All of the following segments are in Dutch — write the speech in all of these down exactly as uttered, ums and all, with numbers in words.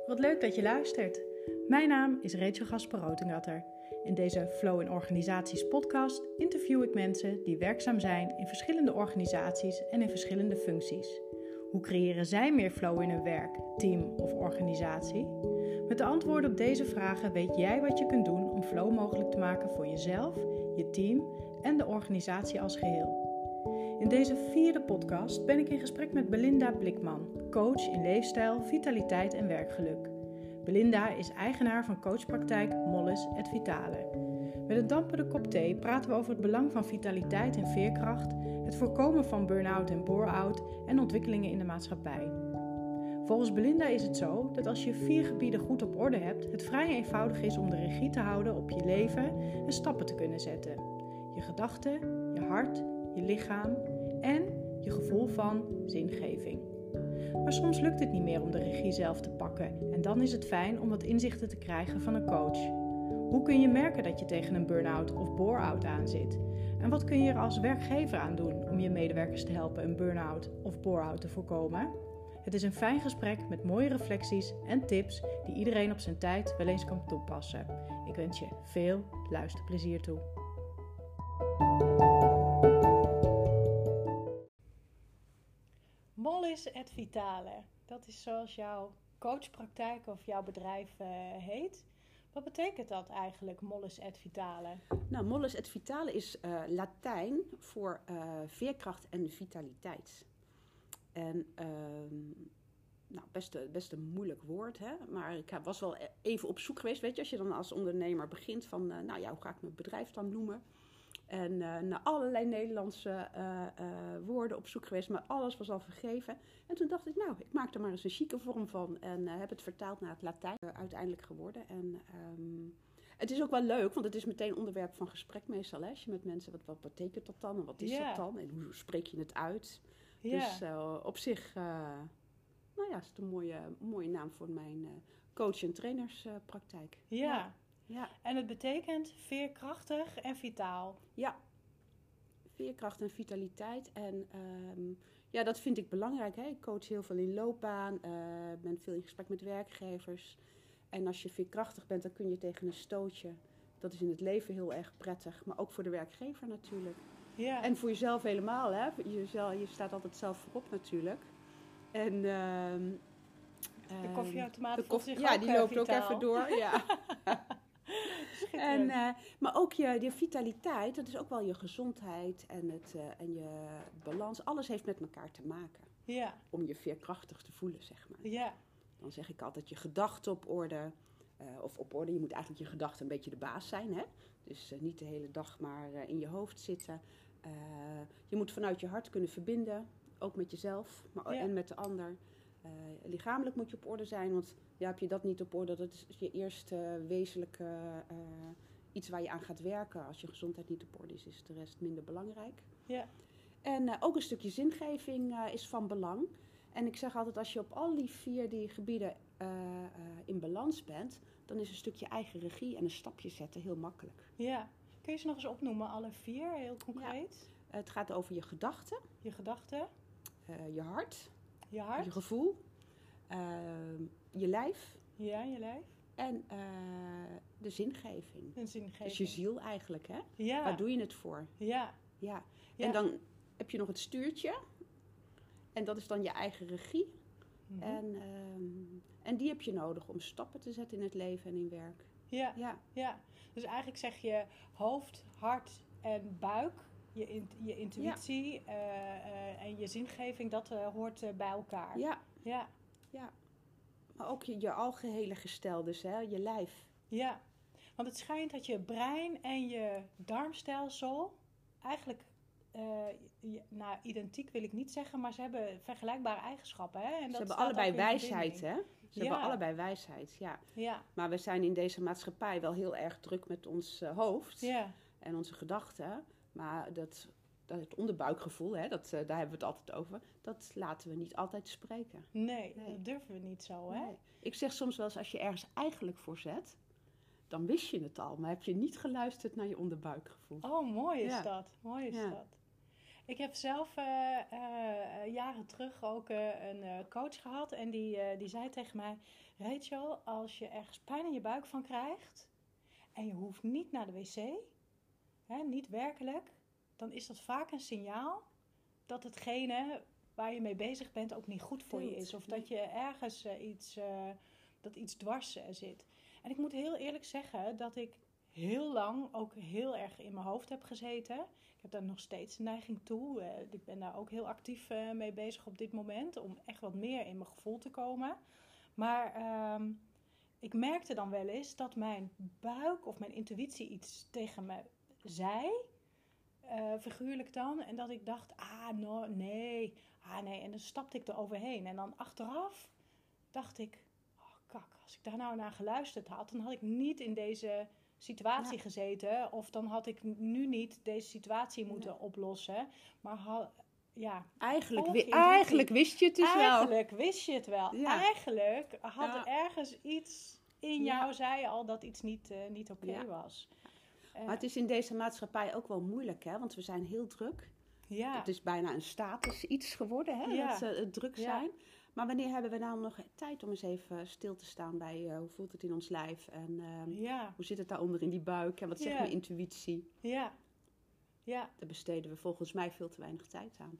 Wat leuk dat je luistert. Mijn naam is Rachel Gasper-Rotengatter. In deze Flow in Organisaties podcast interview ik mensen die werkzaam zijn in verschillende organisaties en in verschillende functies. Hoe creëren zij meer flow in hun werk, team of organisatie? Met de antwoorden op deze vragen weet jij wat je kunt doen om flow mogelijk te maken voor jezelf, je team en de organisatie als geheel. In deze vierde podcast ben ik in gesprek met Belinda Blikman, coach in leefstijl, vitaliteit en werkgeluk. Belinda is eigenaar van coachpraktijk Mollus et Vitale. Met een dampende kop thee praten we over het belang van vitaliteit en veerkracht, het voorkomen van burn-out en bore-out en ontwikkelingen in de maatschappij. Volgens Belinda is het zo dat als je vier gebieden goed op orde hebt, het vrij eenvoudig is om de regie te houden op je leven en stappen te kunnen zetten. Je gedachten, je hart, je lichaam en je gevoel van zingeving. Maar soms lukt het niet meer om de regie zelf te pakken en dan is het fijn om wat inzichten te krijgen van een coach. Hoe kun je merken dat je tegen een burn-out of bore-out aan zit? En wat kun je er als werkgever aan doen om je medewerkers te helpen een burn-out of bore-out te voorkomen? Het is een fijn gesprek met mooie reflecties en tips die iedereen op zijn tijd wel eens kan toepassen. Ik wens je veel luisterplezier toe. Mollus et Vitale, dat is zoals jouw coachpraktijk of jouw bedrijf uh, heet. Wat betekent dat eigenlijk, Mollus et Vitale? Nou, Mollus et Vitale is uh, Latijn voor uh, veerkracht en vitaliteit. En uh, nou, best, best een moeilijk woord, hè? Maar ik was wel even op zoek geweest. Weet je, als je dan als ondernemer begint van, uh, nou ja, hoe ga ik mijn bedrijf dan noemen? En uh, naar allerlei Nederlandse uh, uh, woorden op zoek geweest, maar alles was al vergeven. En toen dacht ik, nou, ik maak er maar eens een chique vorm van en uh, heb het vertaald naar het Latijn uh, uiteindelijk geworden. En um, het is ook wel leuk, want het is meteen onderwerp van gesprek meestal. Hè? Als je met mensen, wat, wat betekent dat dan en wat is Ja. dat dan en hoe spreek je het uit? Ja. Dus uh, op zich, uh, nou ja, is het een mooie, mooie naam voor mijn uh, coach- en trainerspraktijk. Ja. Ja. Ja. En het betekent veerkrachtig en vitaal. Ja, veerkracht en vitaliteit. En um, ja, dat vind ik belangrijk. Hè? Ik coach heel veel in loopbaan, uh, ben veel in gesprek met werkgevers. En als je veerkrachtig bent, dan kun je tegen een stootje. Dat is in het leven heel erg prettig, maar ook voor de werkgever natuurlijk. Ja. En voor jezelf helemaal. Hè? Jezelf, je staat altijd zelf voorop natuurlijk. En um, de koffieautomaat de voelt zich ja, ook die loopt uh, ook even door. Ja. En, uh, maar ook je, je vitaliteit, dat is ook wel je gezondheid en, het, uh, en je balans. Alles heeft met elkaar te maken. Ja. Om je veerkrachtig te voelen, zeg maar. Ja. Dan zeg ik altijd je gedachten op orde. Uh, of op orde, je moet eigenlijk je gedachten een beetje de baas zijn. Hè? Dus uh, niet de hele dag maar uh, in je hoofd zitten. Uh, je moet vanuit je hart kunnen verbinden. Ook met jezelf maar, ja. en met de ander. Uh, lichamelijk moet je op orde zijn, want ja, heb je dat niet op orde, dat is je eerste wezenlijke uh, iets waar je aan gaat werken. Als je gezondheid niet op orde is, is de rest minder belangrijk. Ja. En uh, ook een stukje zingeving uh, is van belang. En ik zeg altijd, als je op al die vier die gebieden uh, uh, in balans bent, dan is een stukje eigen regie en een stapje zetten heel makkelijk. Ja. Kun je ze nog eens opnoemen, alle vier, heel concreet? Ja. Het gaat over je gedachten. Je gedachten. Uh, je hart. Je hart. Je gevoel. Uh, je lijf. Ja, je lijf. En uh, de zingeving. Een zingeving. Dus je ziel eigenlijk, hè? Ja. Waar doe je het voor? Ja. Ja. Ja. En dan heb je nog het stuurtje. En dat is dan je eigen regie. Mm-hmm. En, um, en die heb je nodig om stappen te zetten in het leven en in werk. Ja. Ja. Ja. Dus eigenlijk zeg je hoofd, hart en buik. Je, in, je intuïtie ja. uh, uh, en je zingeving, dat uh, hoort uh, bij elkaar. Ja. Ja. Ja. Maar ook je, je algehele gestel, dus hè, je lijf. Ja, want het schijnt dat je brein en je darmstelsel eigenlijk, uh, je, nou identiek wil ik niet zeggen, maar ze hebben vergelijkbare eigenschappen. Hè? En ze dat hebben allebei wijsheid, hè? Ze ja. hebben allebei wijsheid, ja. ja. Maar we zijn in deze maatschappij wel heel erg druk met ons uh, hoofd ja. en onze gedachten. Maar dat, dat het onderbuikgevoel, hè, dat, uh, daar hebben we het altijd over, dat laten we niet altijd spreken. Nee, nee. dat durven we niet zo, hè? Nee. Ik zeg soms wel eens, als je ergens eigenlijk voor zet, dan wist je het al. Maar heb je niet geluisterd naar je onderbuikgevoel. Oh, mooi is ja. dat. Mooi is ja. dat. Ik heb zelf uh, uh, jaren terug ook uh, een uh, coach gehad. En die, uh, die zei tegen mij... Rachel, als je ergens pijn in je buik van krijgt... en je hoeft niet naar de wc... Hè, niet werkelijk... dan is dat vaak een signaal... dat hetgene waar je mee bezig bent ook niet goed voor je is. Of dat je ergens uh, iets, uh, dat iets dwars uh, zit. En ik moet heel eerlijk zeggen dat ik heel lang ook heel erg in mijn hoofd heb gezeten. Ik heb daar nog steeds neiging toe. Uh, ik ben daar ook heel actief uh, mee bezig op dit moment. Om echt wat meer in mijn gevoel te komen. Maar uh, ik merkte dan wel eens dat mijn buik of mijn intuïtie iets tegen me zei... Uh, figuurlijk dan. En dat ik dacht, ah, no, nee. Ah, nee. En dan stapte ik er overheen. En dan achteraf dacht ik, oh, kak. Als ik daar nou naar geluisterd had, dan had ik niet in deze situatie ja. gezeten. Of dan had ik nu niet deze situatie moeten ja. oplossen. Maar ha, ja. Eigenlijk, wi- eigenlijk wist je het dus eigenlijk wel. Eigenlijk wist je het wel. Ja. Eigenlijk had ja. er ergens iets in jou, ja. zei al dat iets niet, uh, niet oké okay ja. was. Maar het is in deze maatschappij ook wel moeilijk, hè? Want we zijn heel druk. Ja. Het is bijna een status iets geworden, hè? Ja. Dat ze uh, druk zijn. Ja. Maar wanneer hebben we nou nog tijd om eens even stil te staan bij uh, hoe voelt het in ons lijf? En uh, ja. hoe zit het daaronder in die buik? En wat zegt ja. mijn intuïtie? Ja. Ja. Daar besteden we volgens mij veel te weinig tijd aan.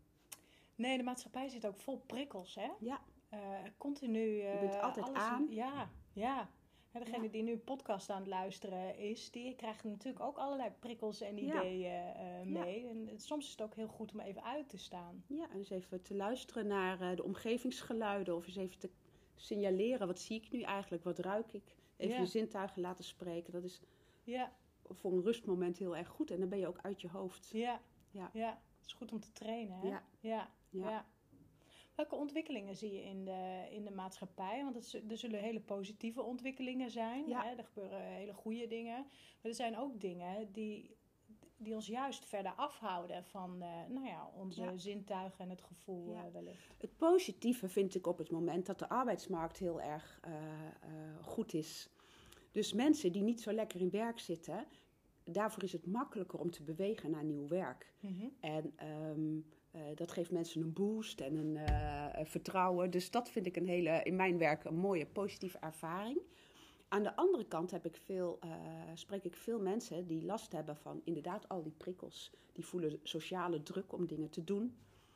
Nee, de maatschappij zit ook vol prikkels, hè? Ja. Uh, continu... Uh, je bent altijd alles aan. In, ja, ja. Ja, degene ja. die nu een podcast aan het luisteren is, die krijgt natuurlijk ook allerlei prikkels en ideeën ja. uh, mee. Ja. En soms is het ook heel goed om even uit te staan. Ja, en eens even te luisteren naar uh, de omgevingsgeluiden. Of eens even te signaleren, wat zie ik nu eigenlijk, wat ruik ik? Even ja. je zintuigen laten spreken. Dat is ja. voor een rustmoment heel erg goed. En dan ben je ook uit je hoofd. Ja, ja. ja. Het is goed om te trainen, hè? Ja. Ja. ja. ja. Welke ontwikkelingen zie je in de, in de maatschappij? Want het, er zullen hele positieve ontwikkelingen zijn. Ja. Hè? Er gebeuren hele goede dingen. Maar er zijn ook dingen die, die ons juist verder afhouden van uh, nou ja, onze ja. zintuigen en het gevoel ja. uh, wellicht. Het positieve vind ik op het moment dat de arbeidsmarkt heel erg uh, uh, goed is. Dus mensen die niet zo lekker in werk zitten, daarvoor is het makkelijker om te bewegen naar nieuw werk. Mm-hmm. En... Um, Uh, dat geeft mensen een boost en een uh, vertrouwen. Dus dat vind ik een hele, in mijn werk een mooie positieve ervaring. Aan de andere kant heb ik veel, uh, spreek ik veel mensen die last hebben van inderdaad al die prikkels. Die voelen sociale druk om dingen te doen.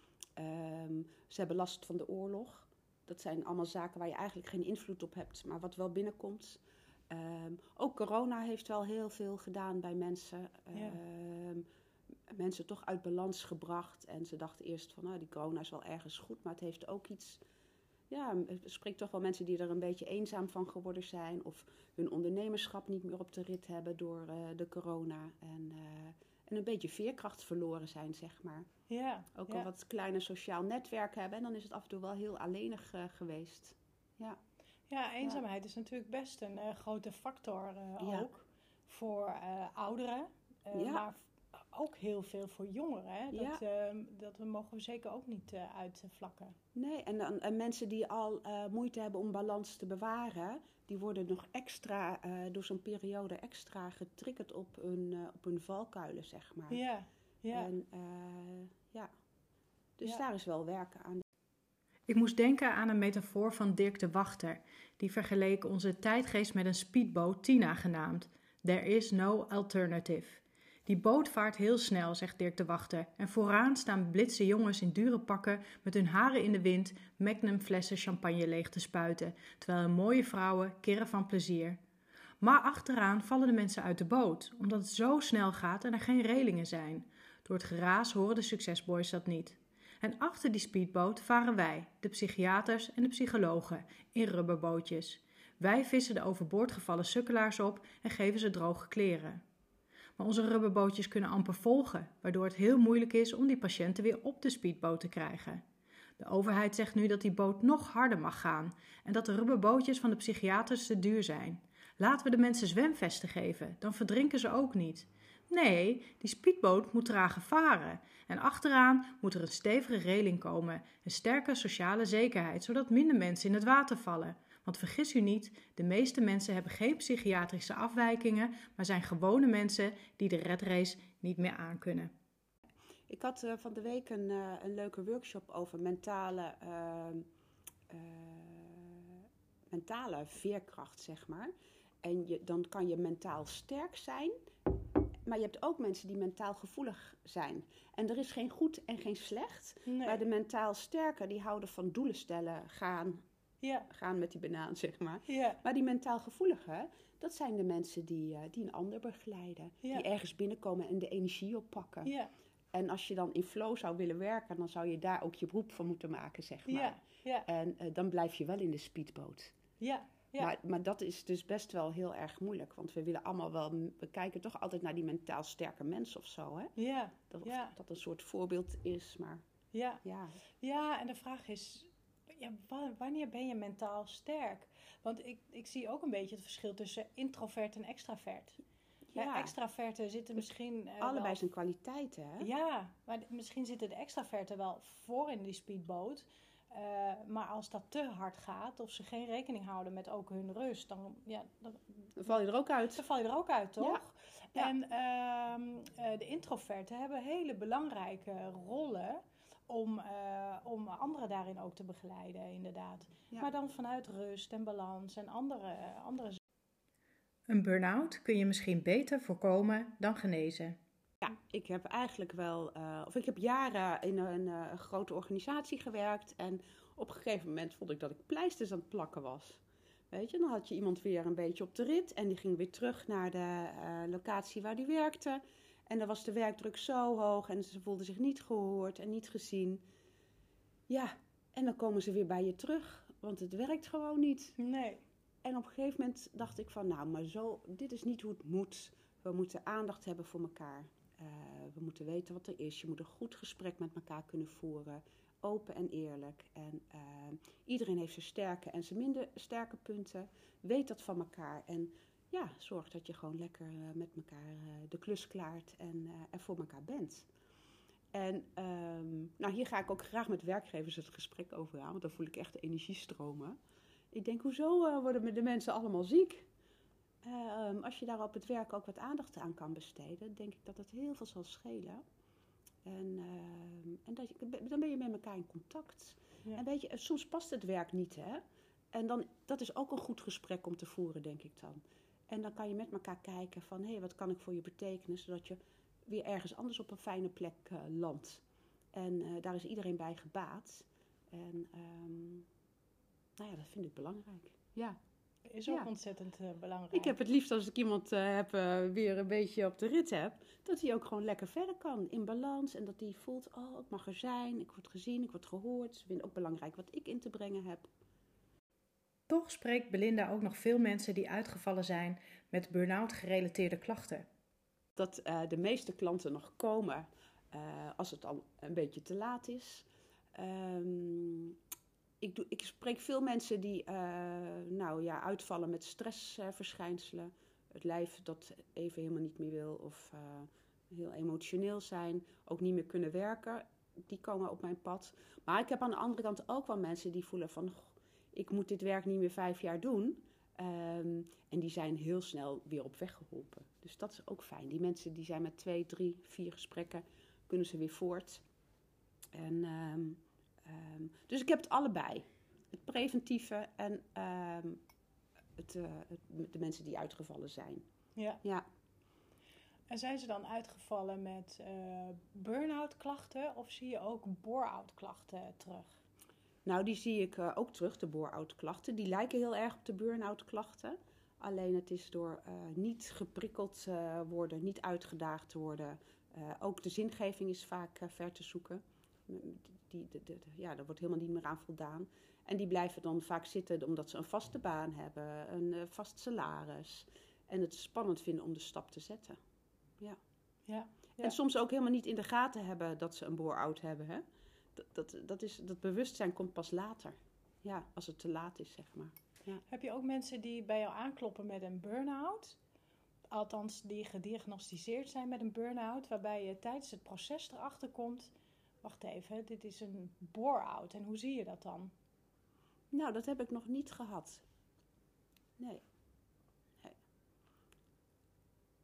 Um, ze hebben last van de oorlog. Dat zijn allemaal zaken waar je eigenlijk geen invloed op hebt, maar wat wel binnenkomt. Um, ook corona heeft wel heel veel gedaan bij mensen. Ja. Um, mensen toch uit balans gebracht. En ze dachten eerst van, nou, die corona is wel ergens goed. Maar het heeft ook iets... Ja, het spreekt toch wel mensen die er een beetje eenzaam van geworden zijn. Of hun ondernemerschap niet meer op de rit hebben door uh, de corona. En, uh, en een beetje veerkracht verloren zijn, zeg maar. Ja, ook ja. een wat kleiner sociaal netwerk hebben. En dan is het af en toe wel heel alleenig uh, geweest. Ja, ja eenzaamheid ja. is natuurlijk best een uh, grote factor uh, ja. ook. Voor uh, ouderen. Uh, ja. Maar ook heel veel voor jongeren. Hè? Dat, ja. uh, dat mogen we zeker ook niet uh, uitvlakken. Nee, en, en, en mensen die al uh, moeite hebben om balans te bewaren, die worden nog extra, uh, door zo'n periode extra getriggerd op hun, uh, op hun valkuilen, zeg maar. Ja, ja. En, uh, ja. Dus ja. daar is wel werken aan. Ik moest denken aan een metafoor van Dirk de Wachter. Die vergeleek onze tijdgeest met een speedboot, Tina genaamd. There is no alternative. Die boot vaart heel snel, zegt Dirk de Wachter. En vooraan staan blitse jongens in dure pakken met hun haren in de wind Magnum flessen champagne leeg te spuiten, terwijl mooie vrouwen kirren van plezier. Maar achteraan vallen de mensen uit de boot, omdat het zo snel gaat en er geen relingen zijn. Door het geraas horen de succesboys dat niet. En achter die speedboot varen wij, de psychiaters en de psychologen, in rubberbootjes. Wij vissen de overboord gevallen sukkelaars op en geven ze droge kleren. Maar onze rubberbootjes kunnen amper volgen, waardoor het heel moeilijk is om die patiënten weer op de speedboot te krijgen. De overheid zegt nu dat die boot nog harder mag gaan en dat de rubberbootjes van de psychiaters te duur zijn. Laten we de mensen zwemvesten geven, dan verdrinken ze ook niet. Nee, die speedboot moet trager varen en achteraan moet er een stevige reling komen, een sterke sociale zekerheid, zodat minder mensen in het water vallen. Want vergis u niet, de meeste mensen hebben geen psychiatrische afwijkingen, maar zijn gewone mensen die de redrace niet meer aankunnen. Ik had uh, van de week een, uh, een leuke workshop over mentale, uh, uh, mentale veerkracht, zeg maar. En je, dan kan je mentaal sterk zijn, maar je hebt ook mensen die mentaal gevoelig zijn. En er is geen goed en geen slecht. Nee. Maar de mentaal sterke, die houden van doelen stellen, gaan, ja. gaan met die banaan, zeg maar. Ja. Maar die mentaal gevoelige, dat zijn de mensen die, uh, die een ander begeleiden. Ja. Die ergens binnenkomen en de energie oppakken. Ja. En als je dan in flow zou willen werken, dan zou je daar ook je beroep van moeten maken, zeg maar. Ja. Ja. En uh, dan blijf je wel in de speedboot. Ja. Ja. Maar, maar dat is dus best wel heel erg moeilijk. Want we willen allemaal wel... We kijken toch altijd naar die mentaal sterke mens of zo, hè? Ja. Dat, of ja. dat een soort voorbeeld is, maar... Ja, ja. ja en de vraag is... Ja, wanneer ben je mentaal sterk? Want ik, ik zie ook een beetje het verschil tussen introvert en extravert. Ja. Ja, extraverten zitten misschien... Uh, Allebei wel... zijn kwaliteiten, hè? Ja, maar misschien zitten de extraverten wel voor in die speedboot... Uh, maar als dat te hard gaat, of ze geen rekening houden met ook hun rust, dan, ja, dan, dan val je er ook uit. Dan val je er ook uit, toch? Ja. En uh, uh, de introverten hebben hele belangrijke rollen om, uh, om anderen daarin ook te begeleiden, inderdaad. Ja. Maar dan vanuit rust en balans en andere, andere... Een burn-out kun je misschien beter voorkomen dan genezen. Ja, ik heb eigenlijk wel, uh, of ik heb jaren in een uh, grote organisatie gewerkt en op een gegeven moment vond ik dat ik pleisters aan het plakken was. Weet je, dan had je iemand weer een beetje op de rit en die ging weer terug naar de uh, locatie waar die werkte. En dan was de werkdruk zo hoog en ze voelden zich niet gehoord en niet gezien. Ja, en dan komen ze weer bij je terug, want het werkt gewoon niet. Nee. En op een gegeven moment dacht ik van, nou, maar zo, dit is niet hoe het moet. We moeten aandacht hebben voor elkaar. Uh, we moeten weten wat er is. Je moet een goed gesprek met elkaar kunnen voeren. Open en eerlijk. En uh, iedereen heeft zijn sterke en zijn minder sterke punten. Weet dat van elkaar. En ja, zorg dat je gewoon lekker uh, met elkaar uh, de klus klaart en uh, er voor elkaar bent. En um, nou, hier ga ik ook graag met werkgevers het gesprek over aan. Want dan voel ik echt de energie stromen. Ik denk, hoezo uh, worden de mensen allemaal ziek? Uh, um, als je daar op het werk ook wat aandacht aan kan besteden, denk ik dat het heel veel zal schelen. En, uh, en dat je, dan ben je met elkaar in contact. Ja. En weet je, soms past het werk niet, hè. En dan, dat is ook een goed gesprek om te voeren, denk ik dan. En dan kan je met elkaar kijken van, hé, hey, wat kan ik voor je betekenen, zodat je weer ergens anders op een fijne plek uh, landt. En uh, daar is iedereen bij gebaat. En um, nou ja, dat vind ik belangrijk. Ja. Is ook ja. ontzettend uh, belangrijk. Ik heb het liefst als ik iemand uh, heb, uh, weer een beetje op de rit heb, dat hij ook gewoon lekker verder kan, in balans. En dat hij voelt, oh, ik mag er zijn, ik word gezien, ik word gehoord. Ze vinden ook belangrijk wat ik in te brengen heb. Toch spreekt Belinda ook nog veel mensen die uitgevallen zijn met burn-out gerelateerde klachten. Dat uh, de meeste klanten nog komen uh, als het al een beetje te laat is. Um, Ik, doe, ik spreek veel mensen die uh, nou, ja, uitvallen met stressverschijnselen. Uh, het lijf dat even helemaal niet meer wil of uh, heel emotioneel zijn. Ook niet meer kunnen werken. Die komen op mijn pad. Maar ik heb aan de andere kant ook wel mensen die voelen van... Goh, ik moet dit werk niet meer vijf jaar doen. Um, en die zijn heel snel weer op weg geholpen. Dus dat is ook fijn. Die mensen die zijn met twee, drie, vier gesprekken... kunnen ze weer voort. En... Um, Um, dus ik heb het allebei. Het preventieve en um, het, uh, het, de mensen die uitgevallen zijn. Ja. ja. En zijn ze dan uitgevallen met uh, burn-out klachten of zie je ook bore-out klachten terug? Nou, die zie ik uh, ook terug, de bore-out klachten. Die lijken heel erg op de burn-out klachten. Alleen het is door uh, niet geprikkeld uh, worden, niet uitgedaagd te worden. Uh, ook de zingeving is vaak uh, ver te zoeken. Die, de, de, ja, daar wordt helemaal niet meer aan voldaan. En die blijven dan vaak zitten omdat ze een vaste baan hebben, een uh, vast salaris. En het spannend vinden om de stap te zetten. Ja. Ja, ja. En soms ook helemaal niet in de gaten hebben dat ze een bore-out hebben. Hè? Dat, dat, dat, is, dat bewustzijn komt pas later. Ja, als het te laat is, zeg maar. Ja. Heb je ook mensen die bij jou aankloppen met een burn-out? Althans, die gediagnosticeerd zijn met een burn-out, waarbij je tijdens het proces erachter komt... Wacht even, dit is een bore-out. En hoe zie je dat dan? Nou, dat heb ik nog niet gehad. Nee. nee.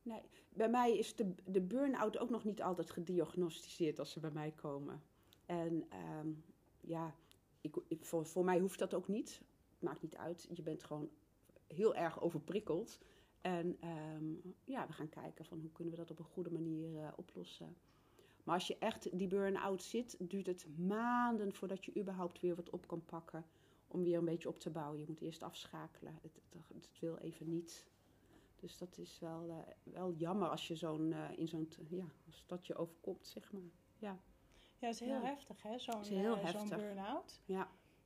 Nee. Bij mij is de, de burn-out ook nog niet altijd gediagnosticeerd als ze bij mij komen. En um, ja, ik, ik, voor, voor mij hoeft dat ook niet. Het maakt niet uit. Je bent gewoon heel erg overprikkeld. En um, ja, we gaan kijken van hoe kunnen we dat op een goede manier uh, oplossen. Maar als je echt die burn-out zit, duurt het maanden voordat je überhaupt weer wat op kan pakken. Om weer een beetje op te bouwen. Je moet eerst afschakelen. Het, het, het wil even niet. Dus dat is wel, uh, wel jammer als je zo'n, uh, in zo'n, ja, als dat je overkomt, zeg maar. Ja, ja het is heel ja. heftig, hè? Zo'n, het is heel uh, heftig. zo'n burn-out. Ja.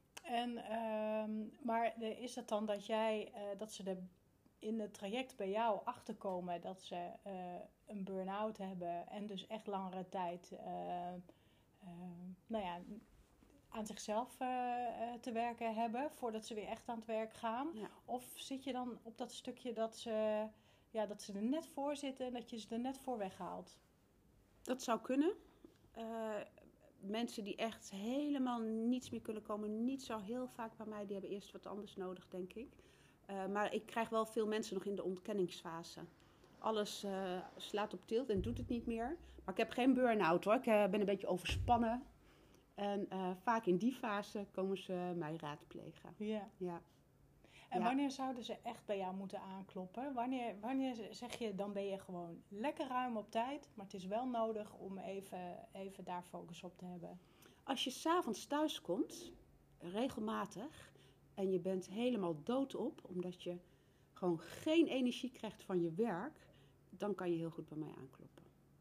En, um, maar is het dan dat jij, uh, dat ze er in het traject bij jou achterkomen dat ze uh, een burn-out hebben en dus echt langere tijd, uh, uh, nou ja, aan zichzelf uh, uh, te werken hebben voordat ze weer echt aan het werk gaan? Ja. Of zit je dan op dat stukje dat ze, ja, dat ze er net voor zitten en dat je ze er net voor weghaalt? Dat zou kunnen. Uh, mensen die echt helemaal niets meer kunnen komen, niet zo heel vaak bij mij, die hebben eerst wat anders nodig, denk ik. Uh, maar ik krijg wel veel mensen nog in de ontkenningsfase. Alles uh, slaat op tilt en doet het niet meer. Maar ik heb geen burn-out hoor, ik uh, ben een beetje overspannen. En uh, vaak in die fase komen ze mij raadplegen. Ja. Ja. En ja. wanneer zouden ze echt bij jou moeten aankloppen? Wanneer, wanneer zeg je, dan ben je gewoon lekker ruim op tijd, maar het is wel nodig om even, even daar focus op te hebben? Als je 's avonds thuis komt, regelmatig, en je bent helemaal doodop, omdat je gewoon geen energie krijgt van je werk, dan kan je heel goed bij mij aankloppen.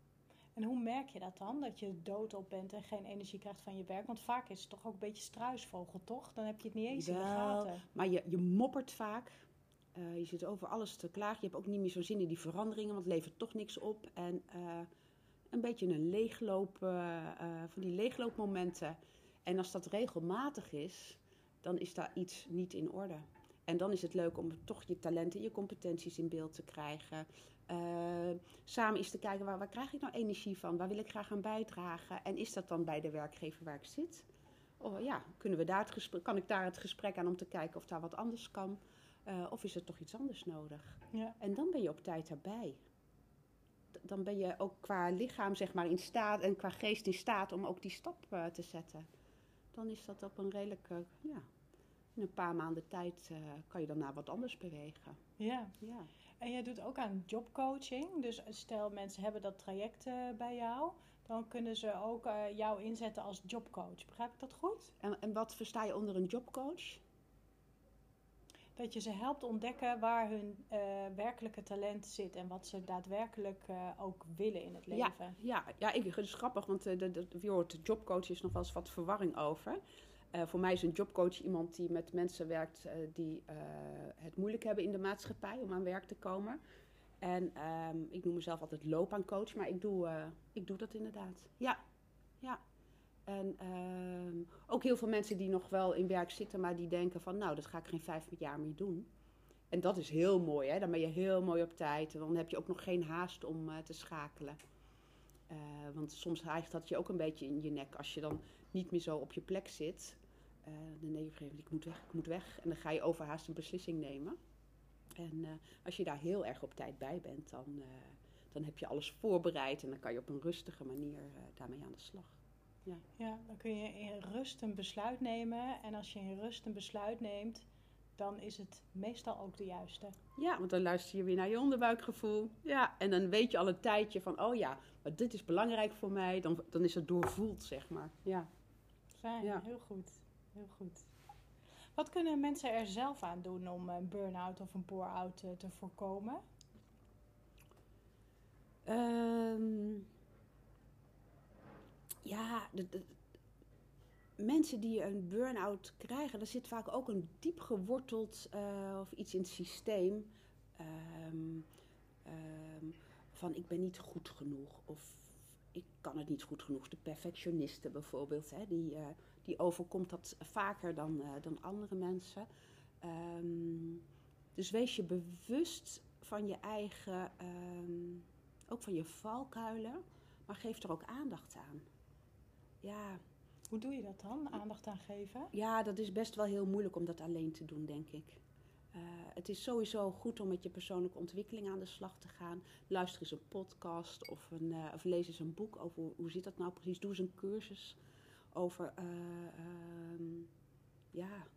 En hoe merk je dat dan, dat je doodop bent en geen energie krijgt van je werk? Want vaak is het toch ook een beetje struisvogel, toch? Dan heb je het niet eens Wel, in de gaten. Maar je, je moppert vaak. Uh, je zit over alles te klagen. Je hebt ook niet meer zo zin in die veranderingen, want het levert toch niks op. En uh, een beetje een leegloop, uh, uh, van die leegloopmomenten. En als dat regelmatig is, dan is daar iets niet in orde. En dan is het leuk om toch je talenten, je competenties in beeld te krijgen. Uh, samen eens te kijken, waar, waar krijg ik nou energie van? Waar wil ik graag aan bijdragen? En is dat dan bij de werkgever waar ik zit? Oh, ja, kunnen we daar het gesprek, kan ik daar het gesprek aan om te kijken of daar wat anders kan? Uh, of is er toch iets anders nodig? Ja. En dan ben je op tijd daarbij. D- dan ben je ook qua lichaam zeg maar in staat en qua geest in staat om ook die stap uh, te zetten. Dan is dat op een redelijk, uh, ja, in een paar maanden tijd uh, kan je daarna wat anders bewegen. Ja. Ja. En jij doet ook aan jobcoaching. Dus stel mensen hebben dat traject uh, bij jou, dan kunnen ze ook uh, jou inzetten als jobcoach. Begrijp ik dat goed? En, en wat versta je onder een jobcoach? Dat je ze helpt ontdekken waar hun uh, werkelijke talent zit en wat ze daadwerkelijk uh, ook willen in het leven. Ja, ja, ja ik, het is grappig, want uh, de, de, je hoort jobcoach is nog wel eens wat verwarring over. Uh, voor mij is een jobcoach iemand die met mensen werkt uh, die uh, het moeilijk hebben in de maatschappij om aan werk te komen. En um, ik noem mezelf altijd loopbaancoach, maar ik doe, uh, ik doe dat inderdaad. Ja, ja. En uh, ook heel veel mensen die nog wel in werk zitten, maar die denken van nou, dat ga ik geen vijf jaar meer doen. En dat is heel mooi, hè? Dan ben je heel mooi op tijd. En dan heb je ook nog geen haast om uh, te schakelen. Uh, want soms hijgt dat je ook een beetje in je nek als je dan niet meer zo op je plek zit. Uh, dan denk je op een gegeven moment, ik moet weg, ik moet weg. En dan ga je overhaast een beslissing nemen. En uh, als je daar heel erg op tijd bij bent, dan, uh, dan heb je alles voorbereid. En dan kan je op een rustige manier uh, daarmee aan de slag. Ja. Ja, dan kun je in rust een besluit nemen. En als je in rust een besluit neemt, dan is het meestal ook de juiste. Ja, want dan luister je weer naar je onderbuikgevoel. Ja, en dan weet je al een tijdje van, oh ja, maar dit is belangrijk voor mij. Dan, dan is het doorvoeld, zeg maar. Ja. Fijn, ja. Heel goed. Heel goed. Wat kunnen mensen er zelf aan doen om een burn-out of een bore-out te, te voorkomen? Um, ja, de, de, mensen die een burn-out krijgen, daar zit vaak ook een diep geworteld uh, of iets in het systeem. Um, um, van ik ben niet goed genoeg of ik kan het niet goed genoeg. De perfectionisten bijvoorbeeld, hè, die, uh, die overkomt dat vaker dan, uh, dan andere mensen. Um, dus wees je bewust van je eigen, um, ook van je valkuilen, maar geef er ook aandacht aan. Ja. Hoe doe je dat dan? Aandacht aan geven? Ja, dat is best wel heel moeilijk om dat alleen te doen, denk ik. Uh, het is sowieso goed om met je persoonlijke ontwikkeling aan de slag te gaan. Luister eens een podcast of, een, uh, of lees eens een boek over hoe, hoe zit dat nou precies. Doe eens een cursus over, uh, uh, ja,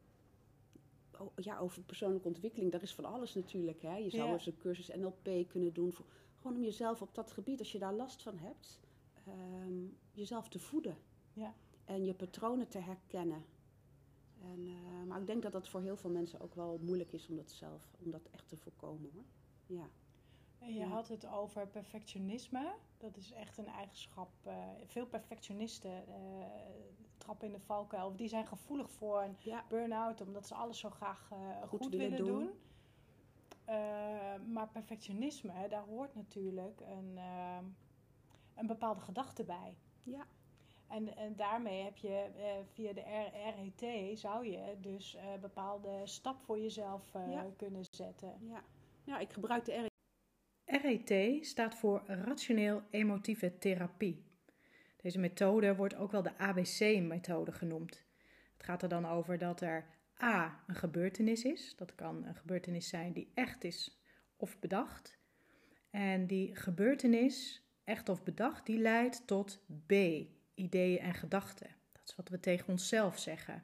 oh, ja, over persoonlijke ontwikkeling. Daar is van alles natuurlijk. Hè? Je zou ja. eens een cursus N L P kunnen doen. Voor, gewoon om jezelf op dat gebied, als je daar last van hebt, um, jezelf te voeden. Ja. En je patronen te herkennen. En, uh, maar ik denk dat dat voor heel veel mensen ook wel moeilijk is om dat zelf, om dat echt te voorkomen, hoor. Ja. En je ja. had het over perfectionisme. Dat is echt een eigenschap. Uh, veel perfectionisten uh, trappen in de valkuil. Of die zijn gevoelig voor een ja. burn-out, omdat ze alles zo graag uh, goed, goed willen doen. doen. Uh, maar perfectionisme, daar hoort natuurlijk een, uh, een bepaalde gedachte bij. Ja. En, en daarmee heb je uh, via de R E T zou je dus uh, bepaalde stap voor jezelf uh, ja. kunnen zetten. Ja. ja, ik gebruik de R E T. R E T staat voor rationeel-emotieve therapie. Deze methode wordt ook wel de A B C-methode genoemd. Het gaat er dan over dat er A, een gebeurtenis is. Dat kan een gebeurtenis zijn die echt is of bedacht. En die gebeurtenis, echt of bedacht, die leidt tot B, ideeën en gedachten. Dat is wat we tegen onszelf zeggen.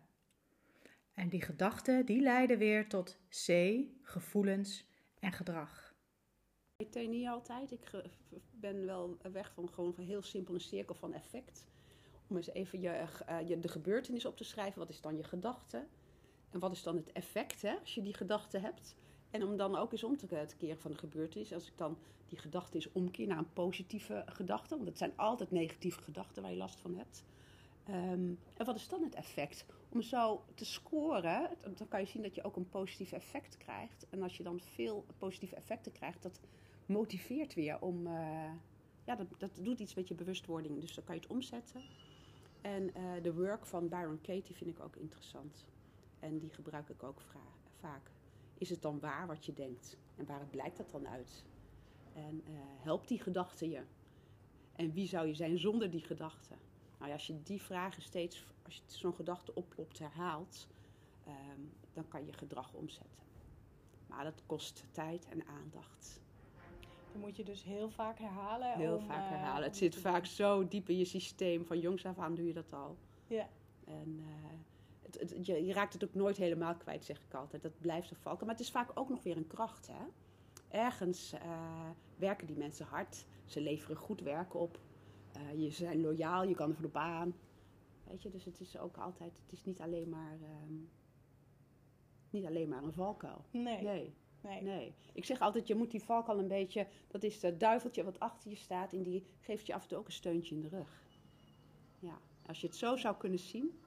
En die gedachten, die leiden weer tot C, gevoelens en gedrag. Ik weet niet altijd. Ik ge- ben wel weg van gewoon van heel simpel een cirkel van effect. Om eens even je, uh, je, de gebeurtenis op te schrijven. Wat is dan je gedachte? En wat is dan het effect, hè, als je die gedachte hebt? En om dan ook eens om te, te keren van de gebeurtenis. Als ik dan die gedachte eens omkeer naar een positieve gedachte. Want het zijn altijd negatieve gedachten waar je last van hebt. Um, en wat is dan het effect? Om zo te scoren, dan kan je zien dat je ook een positief effect krijgt. En als je dan veel positieve effecten krijgt, dat motiveert weer om... Uh, ja, dat, dat doet iets met je bewustwording. Dus dan kan je het omzetten. En uh, de work van Byron Katie vind ik ook interessant. En die gebruik ik ook vra- vaak. Is het dan waar wat je denkt? En waar blijkt dat dan uit? En uh, helpt die gedachte je? En wie zou je zijn zonder die gedachte? Nou ja, als je die vragen steeds, als je zo'n gedachte oplopt, herhaalt, um, dan kan je gedrag omzetten. Maar dat kost tijd en aandacht. Dan moet je dus heel vaak herhalen. Heel om, vaak herhalen. Uh, het zit vaak doen. Zo diep in je systeem. Van jongs af aan doe je dat al. Ja. En uh, het, het, je, je raakt het ook nooit helemaal kwijt, zeg ik altijd. Dat blijft er valken. Maar het is vaak ook nog weer een kracht, hè. Ergens uh, werken die mensen hard. Ze leveren goed werk op. Uh, je zijn loyaal, je kan er voor op aan. Weet je, dus het is ook altijd, het is niet alleen maar, um, niet alleen maar een valkuil. Nee. Nee. Nee. nee. Ik zeg altijd, je moet die valkuil een beetje, dat is het duiveltje wat achter je staat en die geeft je af en toe ook een steuntje in de rug. Ja, als je het zo zou kunnen zien,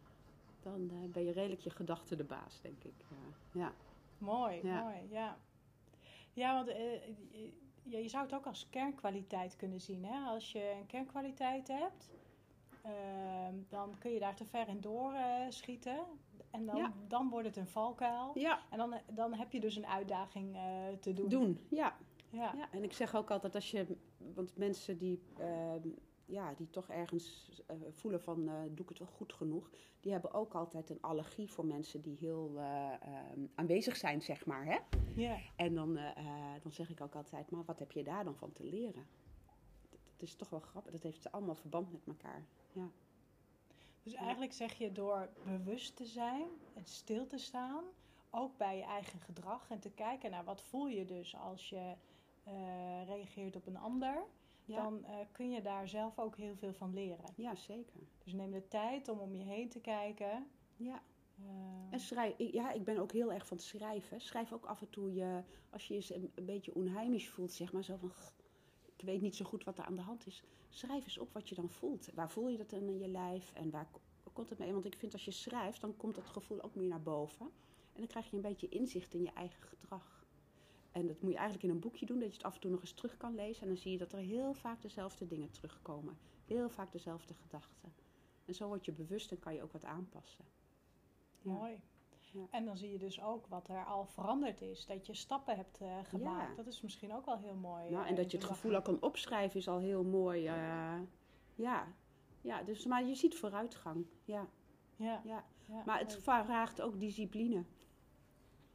dan uh, ben je redelijk je gedachten de baas, denk ik. Uh, ja. Mooi, ja. mooi, ja. Ja, want uh, je, je zou het ook als kernkwaliteit kunnen zien, hè? Als je een kernkwaliteit hebt, uh, dan kun je daar te ver in door uh, schieten. En dan, ja. dan wordt het een valkuil. Ja. En dan, dan heb je dus een uitdaging uh, te doen. Doen, ja. Ja. ja. En ik zeg ook altijd, als je, want mensen die, uh, ja, die toch ergens uh, voelen van, uh, doe ik het wel goed genoeg, die hebben ook altijd een allergie voor mensen die heel uh, uh, aanwezig zijn, zeg maar. Hè? Ja. En dan, uh, dan zeg ik ook altijd, maar wat heb je daar dan van te leren? Dat, dat is toch wel grappig, dat heeft allemaal verband met elkaar, ja. Dus eigenlijk zeg je door bewust te zijn en stil te staan, ook bij je eigen gedrag en te kijken naar wat voel je dus als je uh, reageert op een ander, ja. dan uh, kun je daar zelf ook heel veel van leren. Ja, zeker. Dus neem de tijd om om je heen te kijken. Ja. Uh, en schrijf, ja, ik ben ook heel erg van het schrijven. Schrijf ook af en toe je, als je je een, een beetje onheimisch voelt, zeg maar zo van, ik weet niet zo goed wat er aan de hand is. Schrijf eens op wat je dan voelt. Waar voel je dat dan in je lijf en waar komt het mee? Want ik vind als je schrijft, dan komt dat gevoel ook meer naar boven. En dan krijg je een beetje inzicht in je eigen gedrag. En dat moet je eigenlijk in een boekje doen, dat je het af en toe nog eens terug kan lezen. En dan zie je dat er heel vaak dezelfde dingen terugkomen. Heel vaak dezelfde gedachten. En zo word je bewust en kan je ook wat aanpassen. Ja. Mooi. Ja. En dan zie je dus ook wat er al veranderd is. Dat je stappen hebt uh, gemaakt. Ja. Dat is misschien ook wel heel mooi. Nou, uh, en dat je het gevoel al kan opschrijven is al heel mooi. Uh, ja. ja, dus maar je ziet vooruitgang. Ja. Ja. Ja. Ja. Maar het vraagt ook discipline.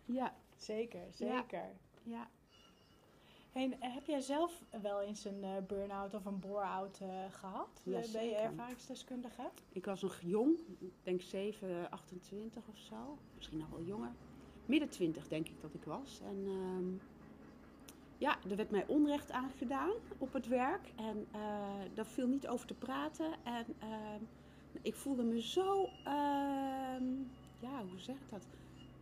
Ja. Zeker, zeker. Ja. Hey, heb jij zelf wel eens een uh, burn-out of een bore-out uh, gehad? Ja, uh, ben je ervaringsdeskundige? Ik was nog jong, ik denk zeven, achtentwintig of zo. Misschien nog wel jonger. Midden twintig denk ik dat ik was. En uh, ja, er werd mij onrecht aangedaan op het werk. En uh, daar viel niet over te praten. En uh, ik voelde me zo, uh, ja, hoe zeg ik dat?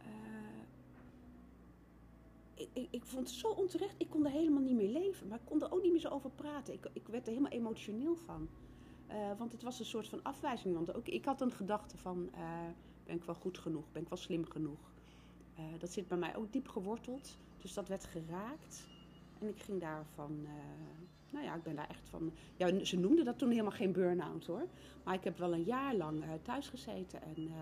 Ik, ik, ik vond het zo onterecht. Ik kon er helemaal niet meer leven. Maar ik kon er ook niet meer zo over praten. Ik, ik werd er helemaal emotioneel van. Uh, want het was een soort van afwijzing. Want ook, ik had een gedachte van... Uh, ben ik wel goed genoeg? Ben ik wel slim genoeg? Uh, dat zit bij mij ook diep geworteld. Dus dat werd geraakt. En ik ging daarvan... Uh, nou ja, ik ben daar echt van... Ja, ze noemden dat toen helemaal geen burn-out hoor. Maar ik heb wel een jaar lang uh, thuis gezeten. En uh,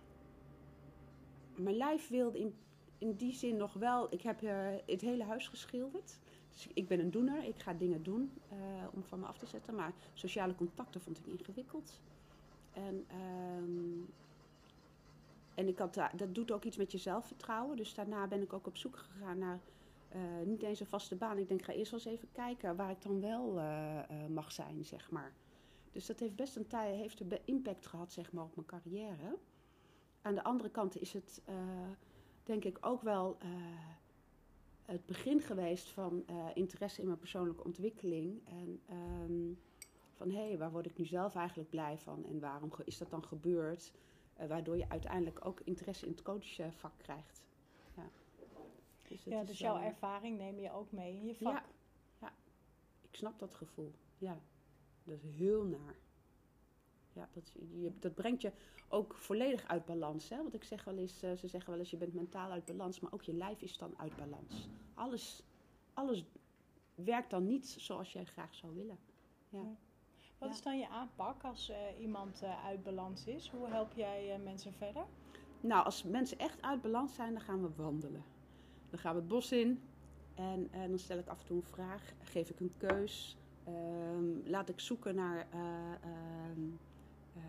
mijn lijf wilde... in In die zin nog wel, ik heb uh, het hele huis geschilderd. Dus ik ben een doener, ik ga dingen doen uh, om van me af te zetten. Maar sociale contacten vond ik ingewikkeld. En, um, en ik had, dat doet ook iets met je zelfvertrouwen. Dus daarna ben ik ook op zoek gegaan naar uh, niet eens een vaste baan. Ik denk, ik ga eerst wel eens even kijken waar ik dan wel uh, uh, mag zijn, zeg maar. Dus dat heeft best een tijd, heeft een impact gehad, zeg maar, op mijn carrière. Aan de andere kant is het... Uh, denk ik ook wel uh, het begin geweest van uh, interesse in mijn persoonlijke ontwikkeling. En um, van, hé, hey, waar word ik nu zelf eigenlijk blij van? En waarom is dat dan gebeurd? Uh, waardoor je uiteindelijk ook interesse in het coachvak krijgt. Ja, dus, ja, dus jouw uh, ervaring neem je ook mee in je vak. Ja, ja, ik snap dat gevoel. Ja, dat is heel naar. Ja, dat, je, dat brengt je ook volledig uit balans. Hè? Want ik zeg wel eens, uh, ze zeggen wel eens, je bent mentaal uit balans, maar ook je lijf is dan uit balans. Alles, alles werkt dan niet zoals jij graag zou willen. Ja. Ja. Wat ja. is dan je aanpak als uh, iemand uh, uit balans is? Hoe help jij uh, mensen verder? Nou, als mensen echt uit balans zijn, dan gaan we wandelen. Dan gaan we het bos in en uh, dan stel ik af en toe een vraag, geef ik een keus, uh, laat ik zoeken naar... Uh, uh, Uh,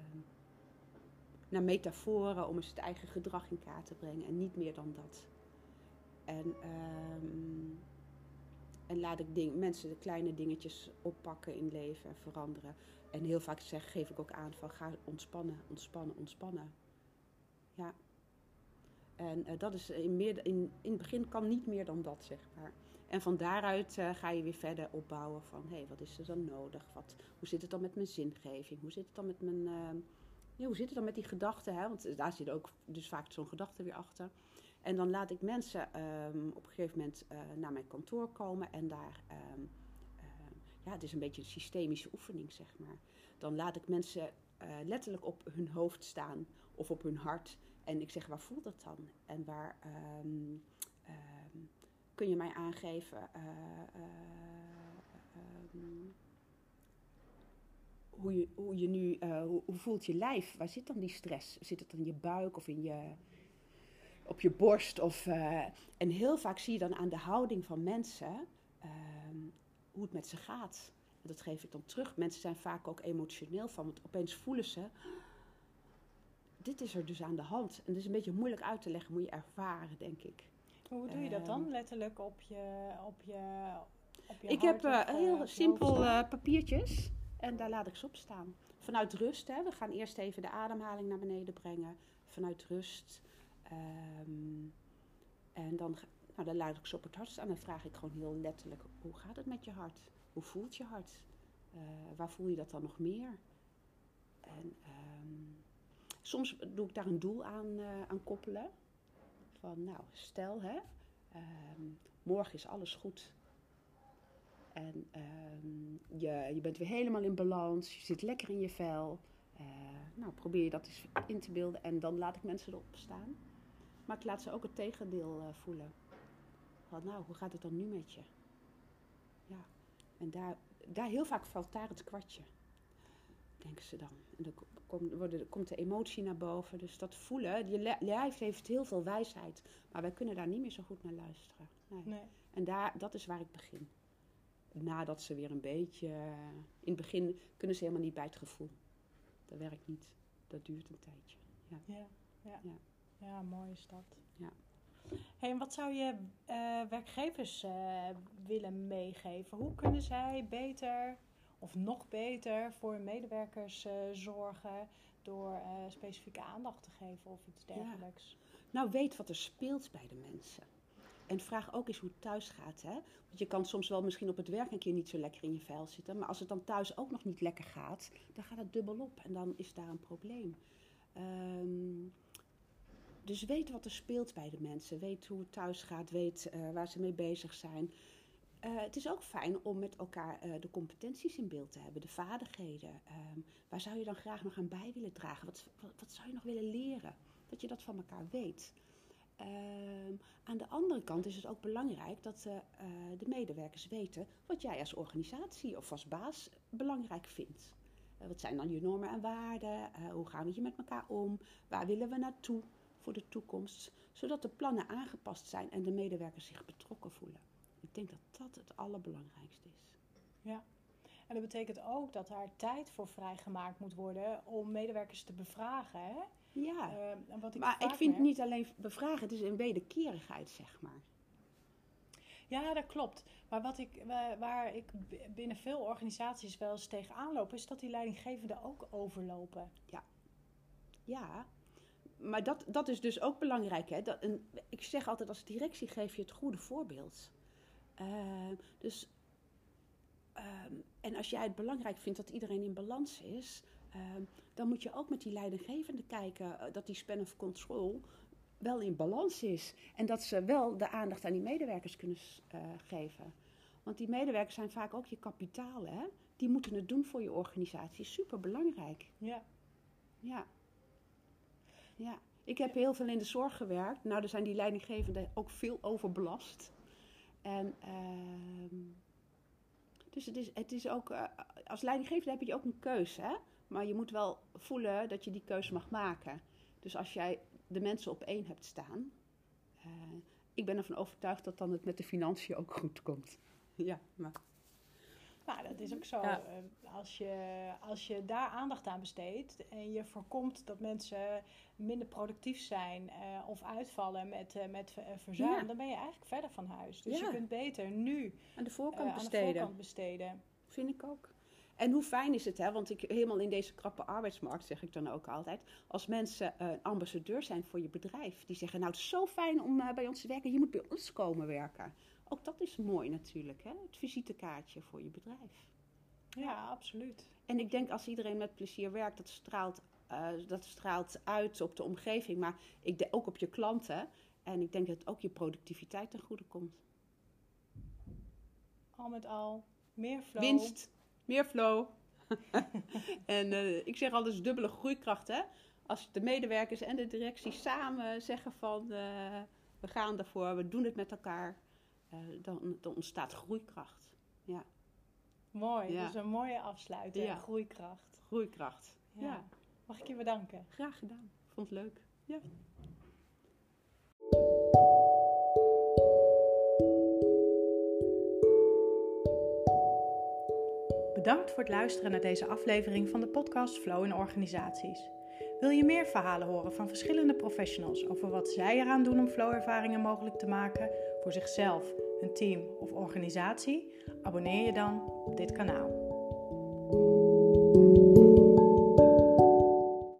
naar metaforen om eens het eigen gedrag in kaart te brengen en niet meer dan dat. En, um, en laat ik ding, mensen de kleine dingetjes oppakken in leven en veranderen. En heel vaak zeg, geef ik ook aan van ga ontspannen, ontspannen, ontspannen. Ja. En uh, dat is in, meer, in, in het begin kan niet meer dan dat, zeg maar. En van daaruit uh, ga je weer verder opbouwen van, hé, hey, wat is er dan nodig? Wat, hoe zit het dan met mijn zingeving? Hoe zit het dan met mijn, uh, ja, hoe zit het dan met die gedachten? Hè? Want daar zit ook dus vaak zo'n gedachte weer achter. En dan laat ik mensen um, op een gegeven moment uh, naar mijn kantoor komen en daar, um, uh, ja, het is een beetje een systemische oefening, zeg maar. Dan laat ik mensen uh, letterlijk op hun hoofd staan of op hun hart. En ik zeg, waar voelt dat dan? En waar... Um, um, kun je mij aangeven uh, uh, um, hoe, je, hoe je nu, uh, hoe, hoe voelt je lijf? Waar zit dan die stress? Zit het in je buik of in je, op je borst? Of, uh, en heel vaak zie je dan aan de houding van mensen uh, hoe het met ze gaat. En dat geef ik dan terug. Mensen zijn vaak ook emotioneel van, want opeens voelen ze... Dit is er dus aan de hand. En dat is een beetje moeilijk uit te leggen, moet je ervaren, denk ik. Hoe doe je dat dan? Letterlijk op je, op je, op je Ik hart heb uh, of, heel uh, simpel uh, papiertjes en daar laat ik ze op staan. Vanuit rust, hè. We gaan eerst even de ademhaling naar beneden brengen. Vanuit rust. Um, en dan, nou, dan laat ik ze op het hart staan. Dan vraag ik gewoon heel letterlijk, hoe gaat het met je hart? Hoe voelt je hart? Uh, waar voel je dat dan nog meer? En um, soms doe ik daar een doel aan, uh, aan koppelen. Van, nou, stel, hè, um, morgen is alles goed. En um, je, je bent weer helemaal in balans, je zit lekker in je vel. Uh, nou, probeer je dat eens in te beelden en dan laat ik mensen erop staan. Maar ik laat ze ook het tegendeel uh, voelen. Van, nou, hoe gaat het dan nu met je? Ja, en daar, daar heel vaak valt daar het kwartje, denken ze dan. En dan komt, worden, komt de emotie naar boven. Dus dat voelen, je lijf heeft heel veel wijsheid. Maar wij kunnen daar niet meer zo goed naar luisteren. Nee. Nee. En daar, dat is waar ik begin. Nadat ze weer een beetje... In het begin kunnen ze helemaal niet bij het gevoel. Dat werkt niet. Dat duurt een tijdje. Ja, ja, ja. ja. ja mooi is dat. Ja. Hey, en wat zou je uh, werkgevers uh, willen meegeven? Hoe kunnen zij beter of nog beter voor hun medewerkers uh, zorgen door uh, specifieke aandacht te geven of iets dergelijks? Ja. Nou, weet wat er speelt bij de mensen. En vraag ook eens hoe het thuis gaat. Hè? Want je kan soms wel misschien op het werk een keer niet zo lekker in je vel zitten. Maar als het dan thuis ook nog niet lekker gaat, dan gaat het dubbel op. En dan is daar een probleem. Um, dus weet wat er speelt bij de mensen. Weet hoe het thuis gaat. Weet uh, waar ze mee bezig zijn. Uh, het is ook fijn om met elkaar uh, de competenties in beeld te hebben. De vaardigheden. Um, waar zou je dan graag nog aan bij willen dragen? Wat, wat, wat zou je nog willen leren? Dat je dat van elkaar weet. Uh, aan de andere kant is het ook belangrijk dat uh, uh, de medewerkers weten wat jij als organisatie of als baas belangrijk vindt. Uh, wat zijn dan je normen en waarden? Uh, hoe gaan we hier met elkaar om? Waar willen we naartoe voor de toekomst? Zodat de plannen aangepast zijn en de medewerkers zich betrokken voelen. Ik denk dat dat het allerbelangrijkste is. Ja, en dat betekent ook dat daar tijd voor vrijgemaakt moet worden om medewerkers te bevragen, hè? Ja, uh, wat ik maar ik vind merk, niet alleen bevragen, het is een wederkerigheid, zeg maar. Ja, dat klopt. Maar wat ik, waar ik binnen veel organisaties wel eens tegenaan loop, is dat die leidinggevenden ook overlopen. Ja, ja. Maar dat, dat is dus ook belangrijk. Hè? Dat een, ik zeg altijd, als directie geef je het goede voorbeeld. Uh, dus, uh, en als jij het belangrijk vindt dat iedereen in balans is, Uh, dan moet je ook met die leidinggevende kijken uh, dat die span of control wel in balans is. En dat ze wel de aandacht aan die medewerkers kunnen uh, geven. Want die medewerkers zijn vaak ook je kapitaal, hè? Die moeten het doen voor je organisatie. Super belangrijk. Ja. Ja. Ja. Ik heb heel veel in de zorg gewerkt. Nou, daar zijn die leidinggevenden ook veel overbelast. En uh, dus het is, het is ook, uh, als leidinggevende heb je ook een keuze, hè? Maar je moet wel voelen dat je die keuze mag maken. Dus als jij de mensen op één hebt staan, uh, ik ben ervan overtuigd dat dan het met de financiën ook goed komt. Ja, maar. Nou, dat is ook zo. Ja. Als je, als je daar aandacht aan besteedt en je voorkomt dat mensen minder productief zijn uh, of uitvallen met, uh, met verzuim, ja. dan ben je eigenlijk verder van huis. Dus ja. je kunt beter nu aan de voorkant, uh, besteden. Aan de voorkant besteden. Vind ik ook. En hoe fijn is het, hè? Want ik, helemaal in deze krappe arbeidsmarkt, zeg ik dan ook altijd, als mensen uh, ambassadeur zijn voor je bedrijf, die zeggen, nou, het is zo fijn om uh, bij ons te werken, je moet bij ons komen werken. Ook dat is mooi natuurlijk, hè? Het visitekaartje voor je bedrijf. Ja, ja, absoluut. En ik denk als iedereen met plezier werkt, dat straalt, uh, dat straalt uit op de omgeving, maar ik denk ook op je klanten. En ik denk dat ook je productiviteit ten goede komt. Al met al, meer flow. Winst. Meer flow. en uh, ik zeg altijd dubbele groeikracht, hè. Als de medewerkers en de directie samen zeggen van uh, we gaan ervoor, we doen het met elkaar, uh, dan, dan ontstaat groeikracht. Ja. Mooi, ja. Dat is een mooie afsluiting. Ja. Groeikracht. Groeikracht. Ja. Ja. Mag ik je bedanken? Graag gedaan. Vond het leuk. Ja. Bedankt voor het luisteren naar deze aflevering van de podcast Flow in Organisaties. Wil je meer verhalen horen van verschillende professionals over wat zij eraan doen om flow-ervaringen mogelijk te maken voor zichzelf, hun team of organisatie? Abonneer je dan op dit kanaal.